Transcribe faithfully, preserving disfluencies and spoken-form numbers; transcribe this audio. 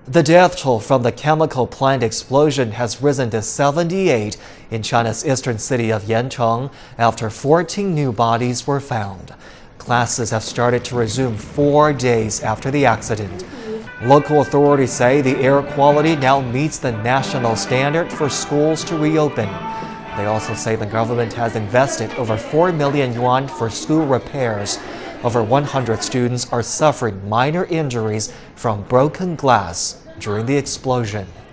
The death toll from the chemical plant explosion has risen to seventy-eight in China's eastern city of Yancheng after fourteen new bodies were found. Classes have started to resume four days after the accident. Local authorities say the air quality now meets the national standard for schools to reopen. They also say the government has invested over four million yuan for school repairs. Over one hundred students are suffering minor injuries from broken glass during the explosion.